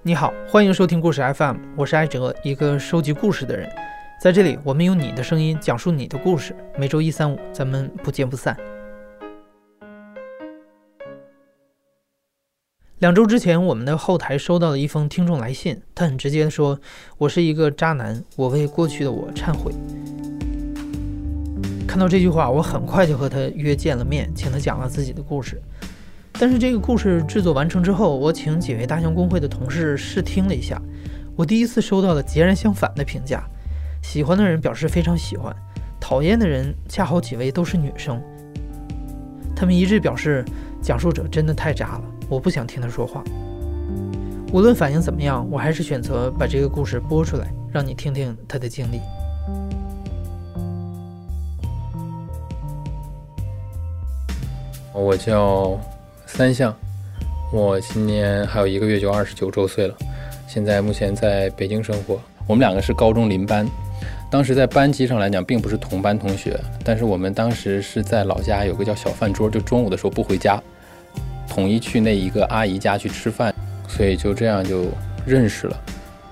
你好，欢迎收听故事 FM， 我是艾哲，一个收集故事的人。在这里，我们用你的声音讲述你的故事。每周一、三、五，咱们不见不散。2周之前，我们的后台收到了一封听众来信，他很直接地说：“我是一个渣男，我为过去的我忏悔。”看到这句话，我很快就和他约见了面，请他讲了自己的故事。但是这个故事制作完成之后，我请几位大象公会的同事试听了一下，我第一次收到了截然相反的评价。喜欢的人表示非常喜欢，讨厌的人恰好几位都是女生。他们一致表示讲述者真的太渣了，我不想听他说话。无论反应怎么样，我还是选择把这个故事播出来，让你听听他的经历。 我叫三象，我今年还有1个月就29周岁了，现在目前在北京生活。我们2个是高中邻班，当时在班级上来讲并不是同班同学，但是我们当时是在老家有个叫小饭桌，就中午的时候不回家，统一去那一个阿姨家去吃饭，所以就这样就认识了。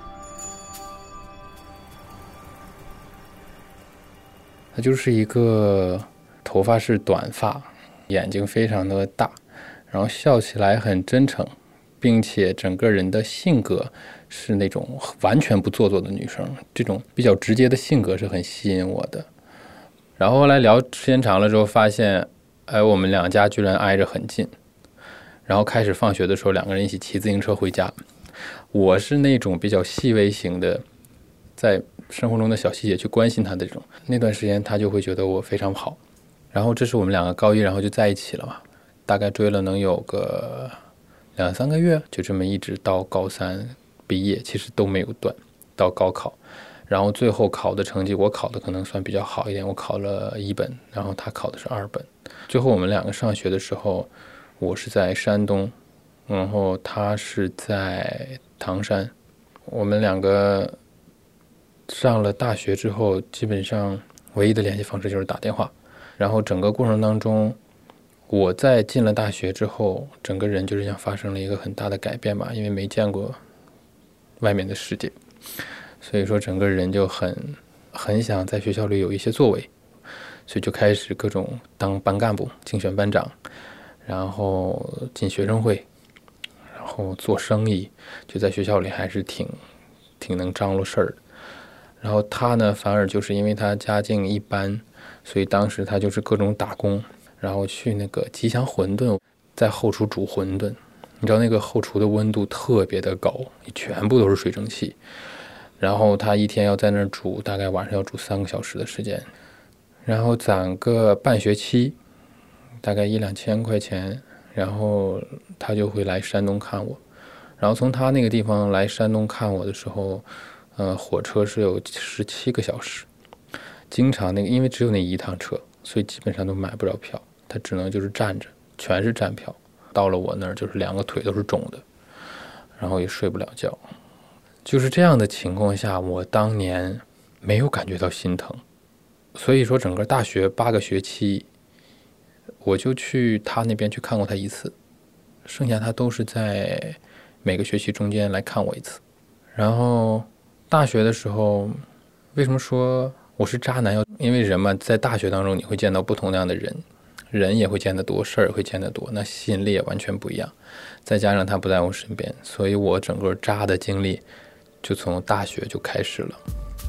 他就是一个头发是短发，眼睛非常的大，然后笑起来很真诚，并且整个人的性格是那种完全不做作的女生，这种比较直接的性格是很吸引我的。然后后来聊时间长了之后发现，我们2家居然挨着很近，然后开始放学的时候2个人一起骑自行车回家。我是那种比较细微型的，在生活中的小细节去关心他的这种，那段时间他就会觉得我非常好。然后这是我们2个高一然后就在一起了嘛，大概追了能有个2、3个月，就这么一直到高3毕业，其实都没有断，到高考。然后最后考的成绩，我考的可能算比较好一点，我考了1本，然后他考的是2本。最后我们2个上学的时候，我是在山东，然后他是在唐山。我们2个上了大学之后，基本上唯一的联系方式就是打电话。然后整个过程当中，我在进了大学之后，整个人就是像发生了一个很大的改变吧，因为没见过外面的世界，所以说整个人就很想在学校里有一些作为，所以就开始各种当班干部，竞选班长，然后进学生会，然后做生意，就在学校里还是挺能张罗事儿的。然后他呢，反而就是因为他家境一般，所以当时他就是各种打工，然后去那个吉祥馄饨，在后厨煮馄饨。你知道那个后厨的温度特别的高，全部都是水蒸气，然后他一天要在那儿煮，大概晚上要煮3个小时的时间，然后攒个半学期，大概1、2千块钱，然后他就会来山东看我。然后从他那个地方来山东看我的时候，火车是有17个小时，经常因为只有那一趟车，所以基本上都买不着票，他只能就是站着，全是站票。到了我那儿就是2个腿都是肿的，然后也睡不了觉。就是这样的情况下，我当年没有感觉到心疼，所以说整个大学8个学期，我就去他那边去看过他1次，剩下他都是在每个学期中间来看我1次。然后大学的时候，为什么说我是渣男？因为人嘛，在大学当中你会见到不同样的人，人也会见得多，事儿也会见得多，那吸引力也完全不一样。再加上他不在我身边，所以我整个渣的经历就从大学就开始了。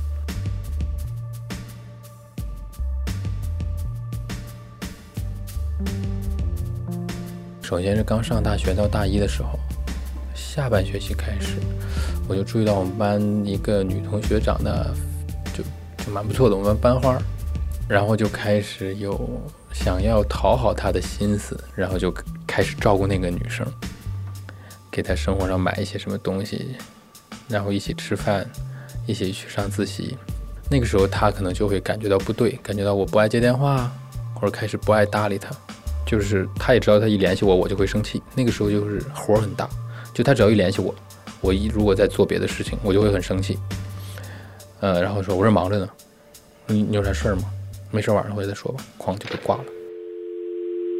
首先是刚上大学到大1的时候，下半学期开始，我就注意到我们班一个女同学长得就蛮不错的，我们班花，然后就开始有想要讨好她的心思，然后就开始照顾那个女生，给她生活上买一些什么东西，然后一起吃饭，一起去上自习。那个时候她可能就会感觉到不对，感觉到我不爱接电话，或者开始不爱搭理她，就是她也知道她一联系我就会生气。那个时候就是火很大，就她只要一联系我如果在做别的事情，我就会很生气。然后说我这忙着呢，你有啥事儿吗？没事，晚上回来再说吧，哐就给挂了。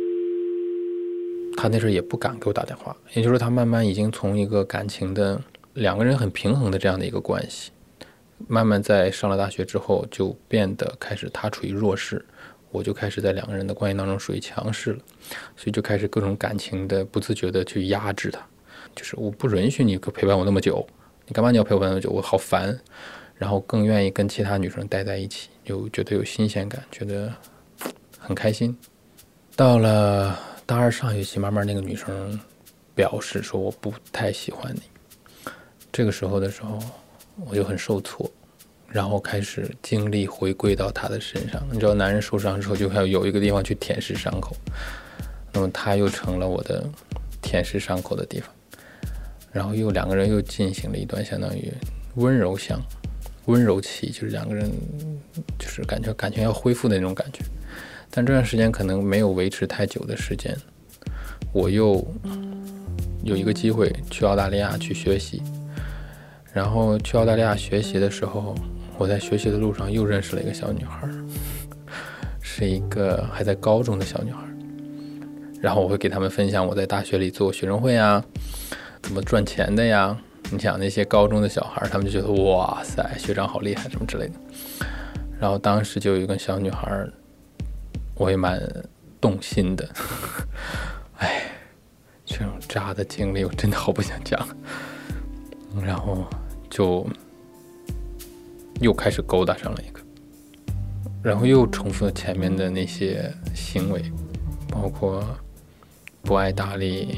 他那时候也不敢给我打电话，也就是说他慢慢已经从一个感情的两个人很平衡的这样的一个关系。慢慢在上了大学之后，就变得开始他处于弱势，我就开始在两个人的关系当中属于强势了，所以就开始各种感情的不自觉的去压制他，就是我不允许你陪伴我那么久，你干嘛你要陪我那么久，我好烦。然后更愿意跟其他女生待在一起，就觉得有新鲜感，觉得很开心。到了大二上学期，慢慢那个女生表示说我不太喜欢你，这个时候我就很受挫，然后开始精力回归到他的身上。你知道男人受伤之后就要有一个地方去舔舐伤口，那么他又成了我的舔舐伤口的地方，然后两个人又进行了一段相当于温柔期，就是两个人就是感觉要恢复的那种感觉。但这段时间可能没有维持太久的时间，我又有一个机会去澳大利亚去学习。然后去澳大利亚学习的时候，我在学习的路上又认识了一个小女孩，是一个还在高中的小女孩。然后我会给他们分享我在大学里做学生会啊，怎么赚钱的呀。你想那些高中的小孩，他们就觉得哇塞，学长好厉害什么之类的。然后当时就有一个小女孩，我也蛮动心的。哎，这种渣的经历我真的好不想讲。然后就又开始勾搭上了一个，然后又重复了前面的那些行为，包括不爱搭理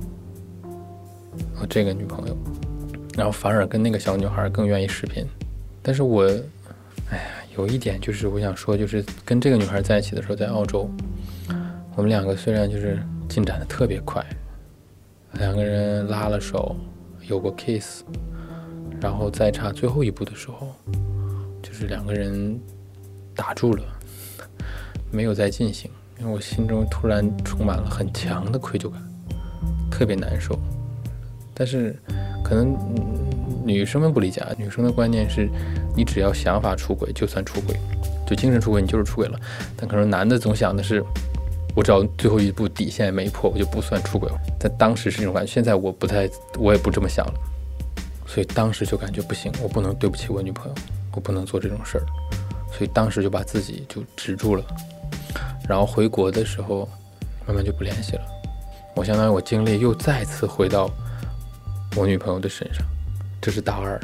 我这个女朋友，然后反而跟那个小女孩更愿意视频。但是我有一点就是我想说，就是跟这个女孩在一起的时候，在澳洲我们两个虽然就是进展的特别快，两个人拉了手，有过 kiss， 然后在差最后一步的时候，就是两个人打住了，没有再进行，因为我心中突然充满了很强的愧疚感，特别难受。但是可能女生们不理解，女生的观念是你只要想法出轨就算出轨，就精神出轨你就是出轨了。但可能男的总想的是，我只要最后一步底线没破，我就不算出轨。但当时是这种感觉，现在我也不这么想了。所以当时就感觉不行，我不能对不起我女朋友，我不能做这种事儿。所以当时就把自己就止住了。然后回国的时候，慢慢就不联系了。我相当于我精力又再次回到我女朋友的身上，这是大二。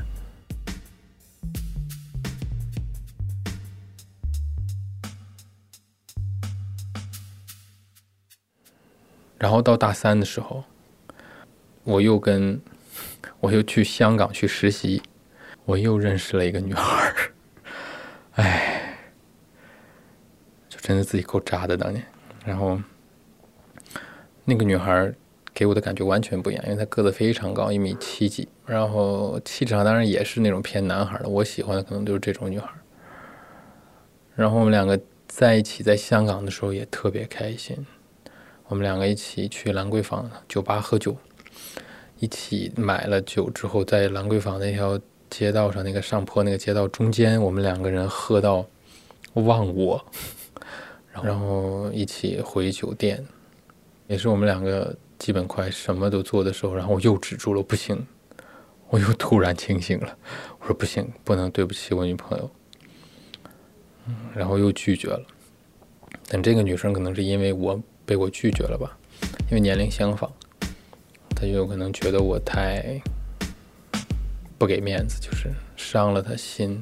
然后到大三的时候，我又去香港去实习，我又认识了一个女孩。哎，就真的自己够渣的当年。然后那个女孩给我的感觉完全不一样，因为她个子非常高，1.7米几，然后气质上当然也是那种偏男孩的，我喜欢的可能就是这种女孩。然后我们两个在一起在香港的时候也特别开心，我们两个一起去兰桂坊酒吧喝酒，一起买了酒之后，在兰桂坊那条街道上，那个上坡那个街道中间，我们两个人喝到忘我，然后一起回酒店，也是我们两个基本快什么都做的时候，然后我又止住了，不行，我又突然清醒了，我说不行，不能对不起我女朋友，然后又拒绝了。但这个女生可能是因为被我拒绝了吧，因为年龄相仿，她就有可能觉得我太不给面子，就是伤了她心。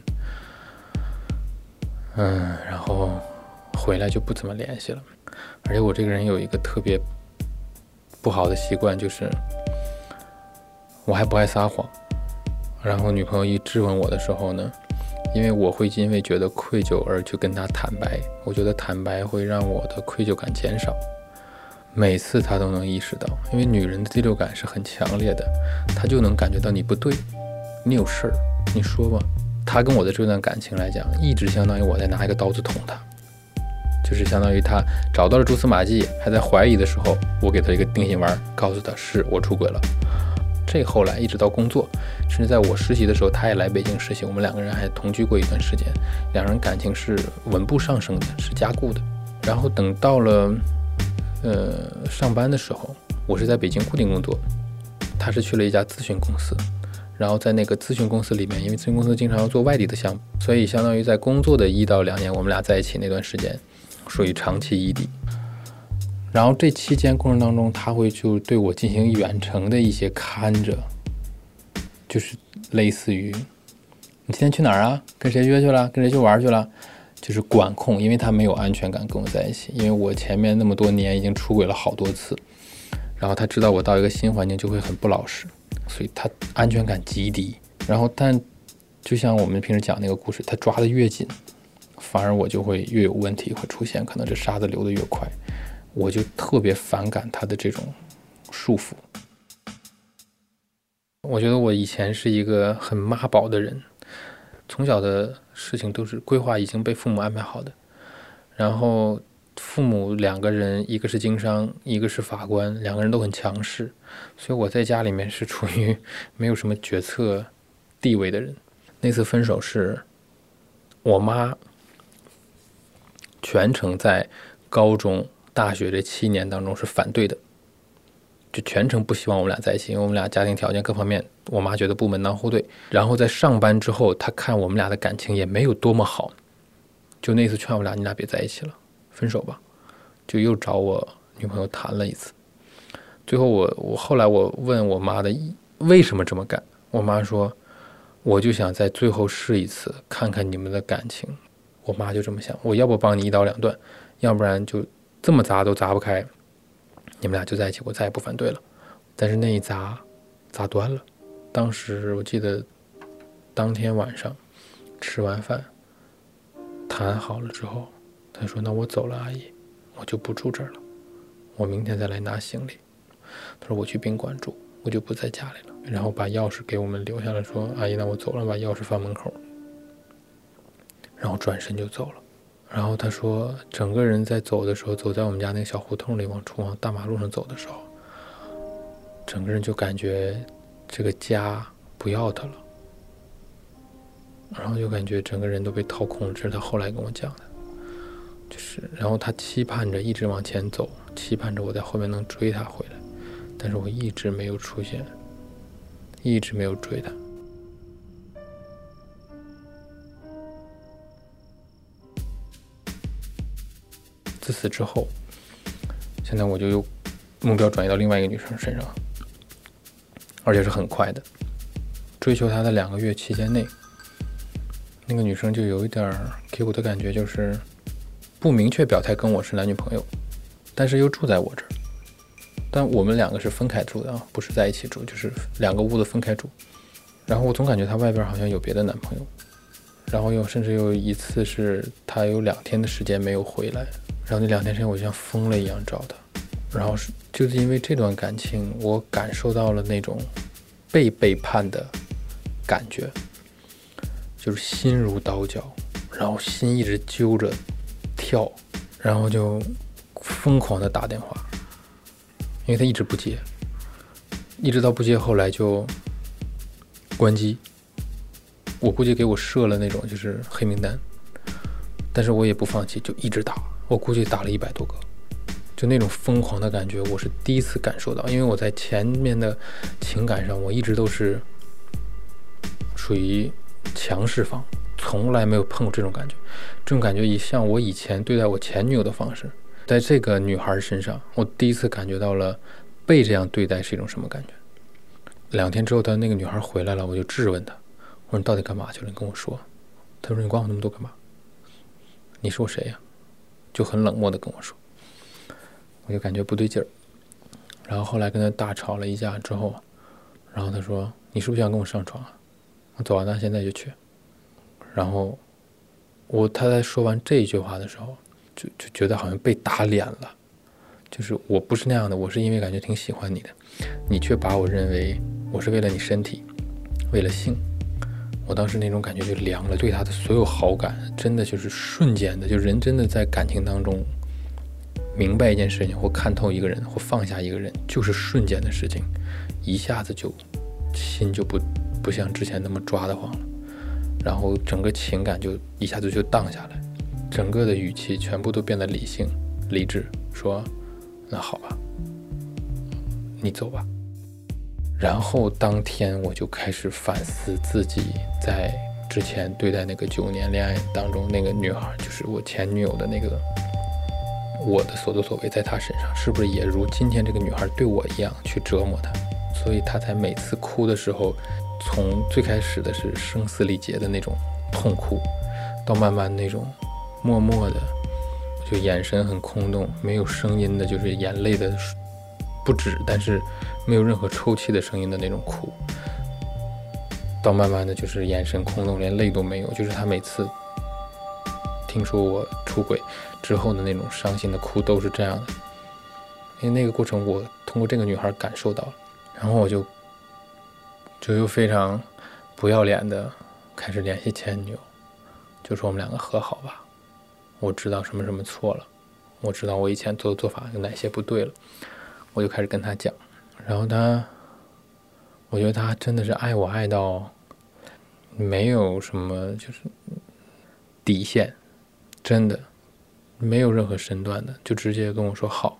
然后回来就不怎么联系了。而且我这个人有一个特别不好的习惯，就是我还不爱撒谎。然后女朋友一质问我的时候呢，因为我会因为觉得愧疚而去跟她坦白，我觉得坦白会让我的愧疚感减少。每次她都能意识到，因为女人的第六感是很强烈的，她就能感觉到你不对，你有事儿，你说吧。她跟我的这段感情来讲，一直相当于我在拿一个刀子捅她，就是相当于她找到了蛛丝马迹，还在怀疑的时候，我给她一个定心丸，告诉她是我出轨了。这后来一直到工作，甚至在我实习的时候，她也来北京实习，我们两个人还同居过一段时间，两人感情是稳步上升的，是加固的。然后等到了上班的时候，我是在北京固定工作，她是去了一家咨询公司， 然后在那个咨询公司里面，因为咨询公司经常要做外地的项目，所以相当于在工作的1到2年，我们俩在一起那段时间属于长期异地。然后这期间过程当中，他会就对我进行远程的一些看着，就是类似于你今天去哪儿啊？跟谁约去了？跟谁去玩去了？就是管控，因为他没有安全感跟我在一起，因为我前面那么多年已经出轨了好多次，然后他知道我到一个新环境就会很不老实，所以他安全感极低。然后但就像我们平时讲那个故事，他抓得越紧，反而我就会越有问题会出现，可能这沙子流得越快，我就特别反感他的这种束缚。我觉得我以前是一个很妈宝的人，从小的事情都是规划已经被父母安排好的，然后父母2个人，一个是经商，一个是法官，2个人都很强势，所以我在家里面是处于没有什么决策地位的人。那次分手是我妈全程在高中大学这7年当中是反对的，就全程不希望我们俩在一起，因为我们俩家庭条件各方面我妈觉得不门当户对。然后在上班之后，她看我们俩的感情也没有多么好，就那次劝我俩，你俩别在一起了，分手吧，就又找我女朋友谈了一次。最后我后来我问我妈的为什么这么干，我妈说我就想在最后试一次，看看你们的感情。我妈就这么想，我要不帮你一刀两断，要不然就这么砸都砸不开，你们俩就在一起，我再也不反对了。但是那一砸断了。当时我记得当天晚上吃完饭谈好了之后，他说那我走了，阿姨，我就不住这儿了，我明天再来拿行李。他说我去宾馆住，我就不在家里了，然后把钥匙给我们留下了，说阿姨那我走了，把钥匙放门口，然后转身就走了。然后他说整个人在走的时候，走在我们家那个小胡同里往大马路上走的时候，整个人就感觉这个家不要他了，然后就感觉整个人都被掏空了。这是他后来跟我讲的，就是然后他期盼着一直往前走，期盼着我在后面能追他回来，但是我一直没有出现，一直没有追他。自此之后，现在我就又目标转移到另外一个女生身上，而且是很快的。追求她的2个月期间内，那个女生就有一点给我的感觉就是不明确表态跟我是男女朋友，但是又住在我这儿。但我们2个是分开住的啊，不是在一起住，就是2个屋子分开住。然后我总感觉她外边好像有别的男朋友，然后甚至有一次是她有2天的时间没有回来，然后那2天时间我就像疯了一样找她。然后就是因为这段感情，我感受到了那种被背叛的感觉，就是心如刀绞，然后心一直揪着跳，然后就疯狂的打电话，因为他一直不接，一直到不接，后来就关机。我估计给我设了那种就是黑名单，但是我也不放弃，就一直打，我估计打了100多个。就那种疯狂的感觉我是第一次感受到，因为我在前面的情感上我一直都是属于强势方，从来没有碰过这种感觉。这种感觉也像我以前对待我前女友的方式，在这个女孩身上我第一次感觉到了被这样对待是一种什么感觉。2天之后她那个女孩回来了，我就质问她，我说你到底干嘛去了，你跟我说。她说你管我那么多干嘛，你是我谁呀？就很冷漠的跟我说。我就感觉不对劲儿，然后后来跟他大吵了一架之后，然后他说你是不是想跟我上床啊？我走啊，那现在就去。然后他在说完这一句话的时候，就觉得好像被打脸了，就是我不是那样的，我是因为感觉挺喜欢你的，你却把我认为我是为了你身体，为了性。我当时那种感觉就凉了，对他的所有好感真的就是瞬间的，就人真的在感情当中明白一件事情或看透一个人或放下一个人就是瞬间的事情，一下子就心就不像之前那么抓得慌了，然后整个情感就一下子就荡下来，整个的语气全部都变得理性理智，说那好吧，你走吧。 然后当天我就开始反思自己在之前对待那个9年恋爱当中那个女孩，就是我前女友的那个，我的所作所为在她身上是不是也如今天这个女孩对我一样去折磨她，所以她才每次哭的时候，从最开始的是声嘶力竭的那种痛哭，到慢慢那种默默的就眼神很空洞，没有声音的，就是眼泪的不止，但是没有任何抽泣的声音的那种哭，到慢慢的就是眼神空洞，连泪都没有，就是他每次听说我出轨之后的那种伤心的哭都是这样的。因为那个过程我通过这个女孩感受到了，然后我就又非常不要脸的开始联系前女友，就说我们两个和好吧，我知道什么什么错了，我知道我以前做的做法有哪些不对了，我就开始跟她讲。然后我觉得她真的是爱我爱到没有什么就是底线，真的没有任何身段的，就直接跟我说好，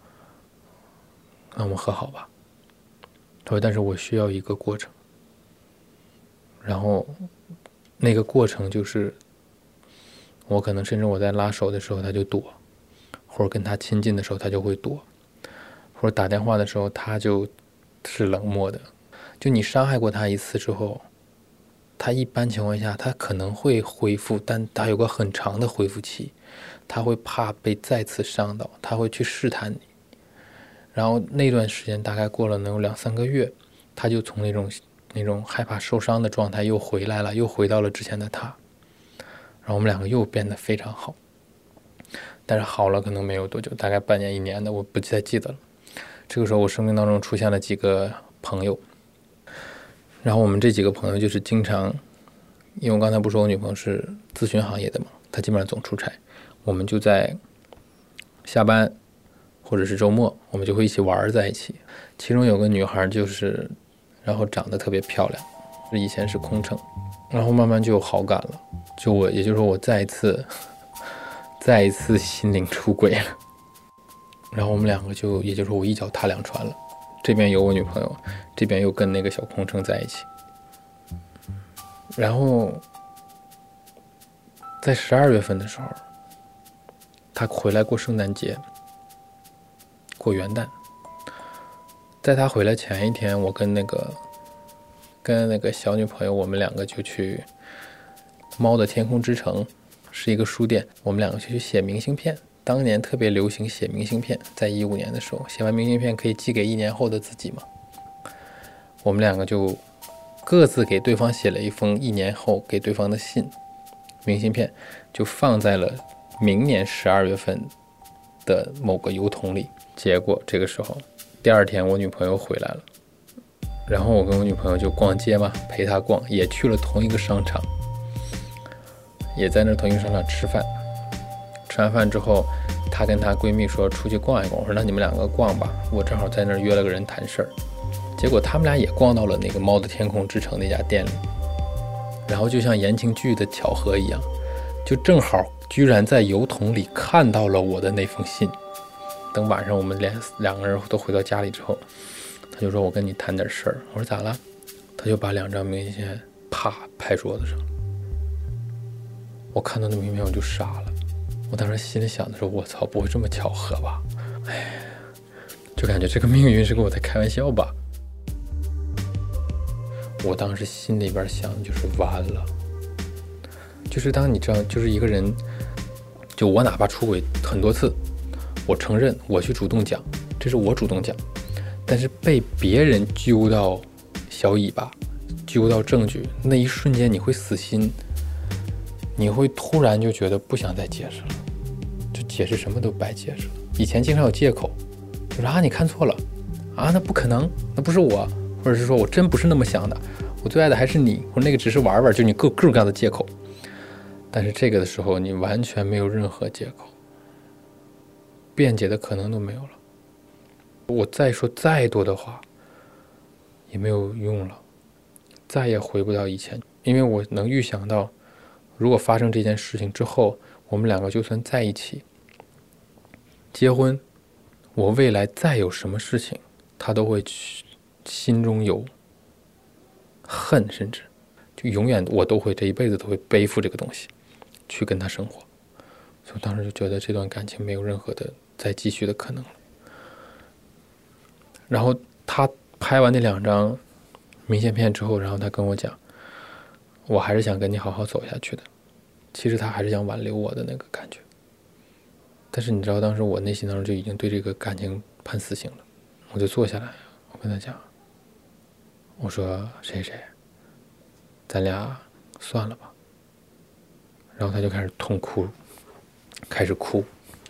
那我们和好吧。他说但是我需要一个过程，然后那个过程就是我可能甚至我在拉手的时候他就躲，或者跟他亲近的时候他就会躲，或者打电话的时候他就是冷漠的。就你伤害过他一次之后，他一般情况下他可能会恢复，但他有个很长的恢复期，他会怕被再次伤到，他会去试探你。然后那段时间大概过了能有2-3个月，他就从那种害怕受伤的状态又回来了，又回到了之前的他。然后我们两个又变得非常好，但是好了可能没有多久，大概半年1年的，我不太记得了。这个时候我生命当中出现了几个朋友，然后我们这几个朋友就是经常，因为我刚才不说我女朋友是咨询行业的嘛，她基本上总出差，我们就在下班或者是周末我们就会一起玩在一起。其中有个女孩就是然后长得特别漂亮，以前是空乘，然后慢慢就有好感了，也就是说我再一次心灵出轨了。然后我们两个也就是说我一脚踏2船了，这边有我女朋友，这边又跟那个小空乘在一起。然后在12月份的时候，他回来过圣诞节，过元旦。在他回来前一天，我跟那个小女朋友，我们两个就去猫的天空之城，是一个书店，我们两个就去写明信片。当年特别流行写明信片，在15年的时候，写完明信片可以寄给1年后的自己嘛。我们两个就各自给对方写了一封1年后给对方的信，明信片就放在了明年12月份的某个邮筒里。结果这个时候第2天我女朋友回来了，然后我跟我女朋友就逛街嘛，陪她逛，也去了同一个商场，也在那同一个商场吃饭。吃完饭之后，她跟她闺蜜说出去逛一逛，我说那你们两个逛吧，我正好在那儿约了个人谈事儿。结果他们俩也逛到了那个猫的天空之城那家店里，然后就像言情剧的巧合一样，就正好居然在邮筒里看到了我的那封信。等晚上我们两个人都回到家里之后，他就说我跟你谈点事儿。我说咋了？他就把2张明信片啪拍桌子上。我看到那明信片我就傻了，我当时心里想的是我操，不会这么巧合吧？哎，就感觉这个命运是跟我在开玩笑吧。我当时心里边想的就是完了，就是当你知道，就是一个人，就我哪怕出轨很多次，我承认我去主动讲，这是我主动讲，但是被别人揪到小尾巴，揪到证据，那一瞬间你会死心，你会突然就觉得不想再解释了，就解释什么都白解释了。以前经常有借口，就说啊你看错了啊，那不可能，那不是我，或者是说我真不是那么想的，我最爱的还是你，或者那个只是玩玩，就你各种各样的借口。但是这个的时候你完全没有任何借口，辩解的可能都没有了。我再说再多的话也没有用了，再也回不到以前。因为我能预想到，如果发生这件事情之后，我们两个就算在一起结婚，我未来再有什么事情他都会去心中有恨，甚至就永远我都会这一辈子都会背负这个东西去跟他生活。所以当时就觉得这段感情没有任何的再继续的可能了。然后他拍完那2张明信片之后，然后他跟我讲，我还是想跟你好好走下去的。其实他还是想挽留我的那个感觉。但是你知道当时我内心当中就已经对这个感情判死刑了。我就坐下来，我跟他讲，我说谁谁咱俩算了吧。然后他就开始痛哭，开始哭。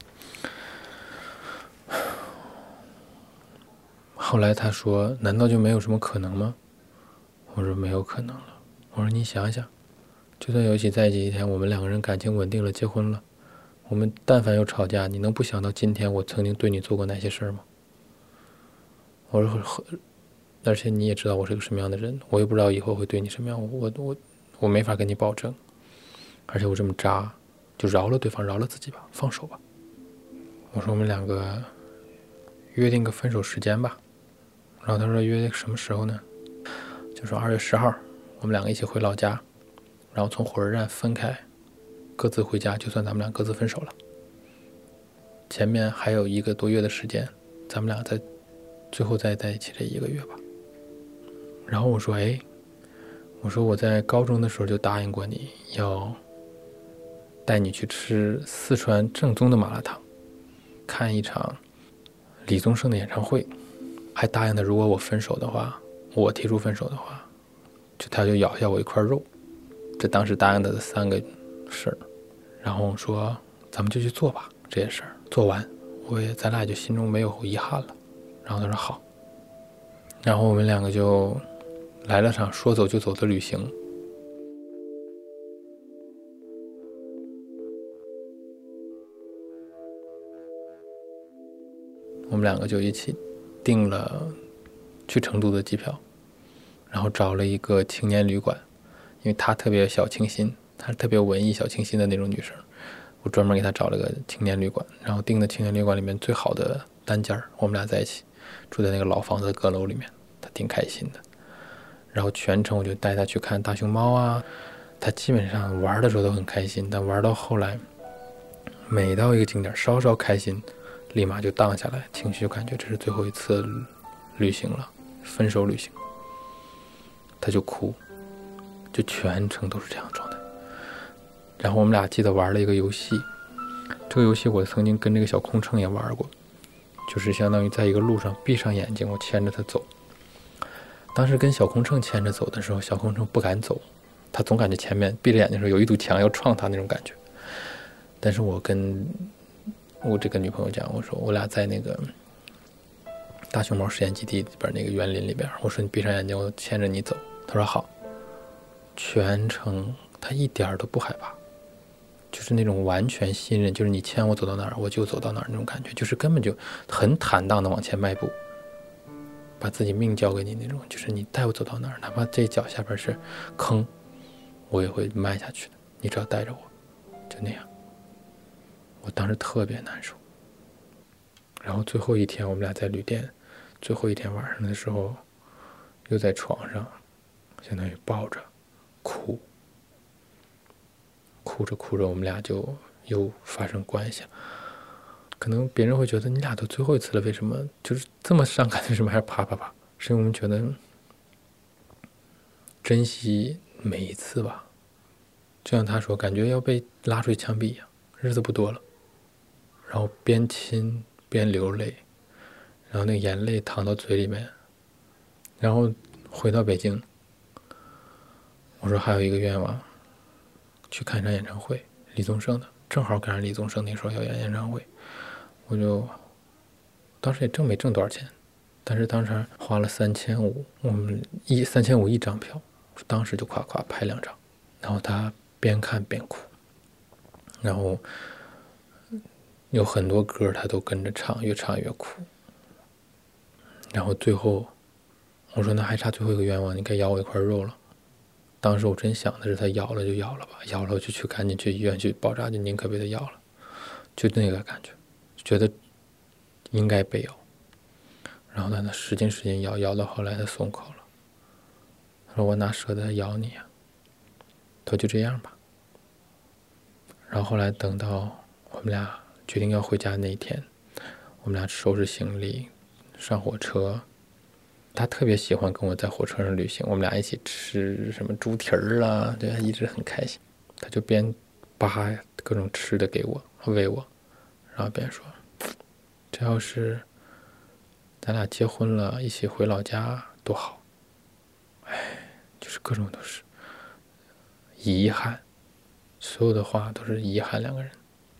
后来他说，难道就没有什么可能吗？我说没有可能了。我说你想想，就算有一起在一起一天，我们2个人感情稳定了，结婚了，我们但凡有吵架，你能不想到今天我曾经对你做过哪些事吗？我说，而且你也知道我是个什么样的人，我也不知道以后会对你什么样，我没法跟你保证。而且我这么渣，就饶了对方，饶了自己吧，放手吧。我说我们2个约定个分手时间吧。然后他说约什么时候呢？就说2月10号，我们2个一起回老家，然后从火车站分开，各自回家，就算咱们俩各自分手了。前面还有1个多月的时间，咱们俩最后再在一起这1个月吧。然后我说，我说我在高中的时候就答应过你，要带你去吃四川正宗的麻辣烫，看一场李宗盛的演唱会，还答应他，如果我分手的话，我提出分手的话，他就咬下我一块肉。这当时答应他的3个事儿。然后说咱们就去做吧，这些事儿做完，咱俩就心中没有遗憾了。然后他说好。然后我们2个就来了场说走就走的旅行。我们2个就一起订了去成都的机票，然后找了一个青年旅馆，因为她特别小清新，她是特别文艺小清新的那种女生，我专门给她找了个青年旅馆，然后订的青年旅馆里面最好的单间，我们俩在一起住在那个老房子的阁楼里面，她挺开心的。然后全程我就带她去看大熊猫啊，她基本上玩的时候都很开心，但玩到后来，每到一个景点稍稍开心，立马就荡下来，情绪就感觉这是最后一次旅行了，分手旅行。他就哭，就全程都是这样的状态。然后我们俩记得玩了一个游戏，这个游戏我曾经跟这个小空乘也玩过，就是相当于在一个路上闭上眼睛，我牵着他走。当时跟小空乘牵着走的时候，小空乘不敢走，他总感觉前面闭着眼睛的时候有一堵墙要撞他那种感觉。但是我跟我这个女朋友讲，我说我俩在那个大熊猫实验基地里边那个园林里边，我说你闭上眼睛，我牵着你走。他说好。全程他一点都不害怕，就是那种完全信任，就是你牵我走到哪儿我就走到哪儿那种感觉，就是根本就很坦荡的往前迈步，把自己命交给你那种，就是你带我走到哪儿，哪怕这脚下边是坑，我也会迈下去的，你只要带着我，就那样。我当时特别难受。然后最后一天我们俩在旅店，最后一天晚上的时候，又在床上，相当于抱着哭，哭着哭着我们俩就又发生关系了。可能别人会觉得你俩都最后一次了，为什么就是这么伤感，为什么还是啪啪啪？是因为我们觉得珍惜每一次吧，就像他说，感觉要被拉出去枪毙一样，日子不多了。然后边亲边流泪，然后那个眼泪淌到嘴里面，然后回到北京，我说还有一个愿望，去看一场演唱会，李宗盛的，正好赶上李宗盛那时候要演演唱会，我就当时也没挣多少钱，但是当时花了3500，我们3500一张票，当时就夸夸拍2张，然后他边看边哭，然后有很多歌他都跟着唱，越唱越哭。然后最后我说那还差最后一个愿望，你该咬我一块肉了。当时我真想的是他咬了就咬了吧，咬了我就赶紧去医院去包扎，就宁可被他咬了，就那个感觉，觉得应该被咬。 然后他使劲咬到后来他松口了。他说我哪舍得咬你啊，他说就这样吧。然后后来等到我们俩决定要回家那一天，我们俩收拾行李上火车。他特别喜欢跟我在火车上旅行，我们俩一起吃什么猪蹄儿啦，对，他一直很开心。他就边扒各种吃的给我喂我，然后边说，这要是咱俩结婚了一起回老家多好。就是各种都是遗憾，所有的话都是遗憾两个人。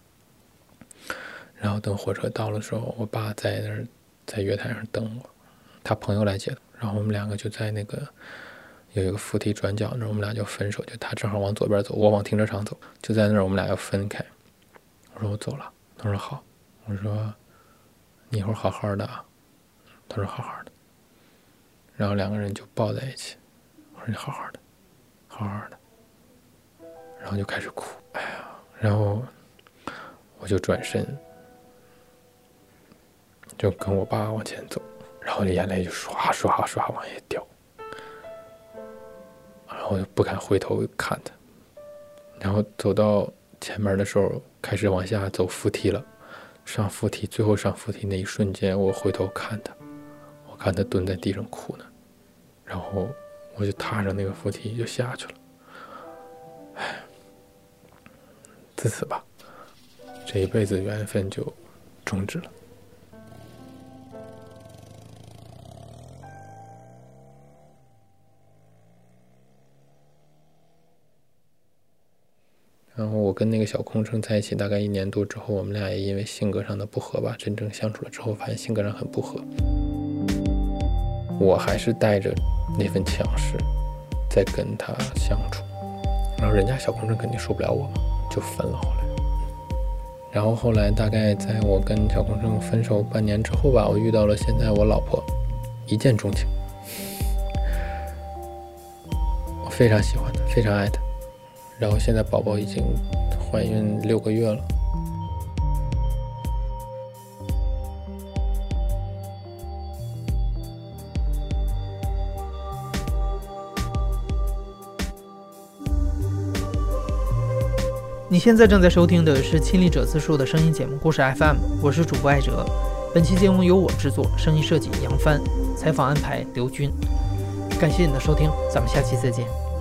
然后等火车到的时候，我爸在那儿在月台上等我，他朋友来接的。然后我们两个就在那个有一个扶梯转角那儿，我们俩就分手，就他正好往左边走，我往停车场走，就在那儿我们俩要分开。我说我走了，他说好。我说你一会儿好好的啊，他说好好的。然后两个人就抱在一起，我说你好好的，好好的。然后就开始哭，然后我就转身就跟我爸往前走，然后眼泪就刷刷刷往下掉，然后我就不敢回头看他。然后走到前面的时候开始往下走扶梯了，上扶梯，最后上扶梯那一瞬间我回头看他，我看他蹲在地上哭呢，然后我就踏上那个扶梯就下去了。自此吧，这一辈子缘分就终止了。然后我跟那个小空乘在一起大概1年多之后，我们俩也因为性格上的不合吧，真正相处了之后发现性格上很不合。我还是带着那份强势在跟他相处，然后人家小空乘肯定受不了我嘛，就分了。然后后来大概在我跟小空乘分手半年之后吧，我遇到了现在我老婆，一见钟情，我非常喜欢她，非常爱她。然后现在宝宝已经怀孕6个月了。 你现在正在收听的是亲历者自述的声音节目故事 FM， 我是主播艾哲。本期节目由我制作，声音设计杨帆，采访安排刘军。感谢你的收听，咱们下期再见。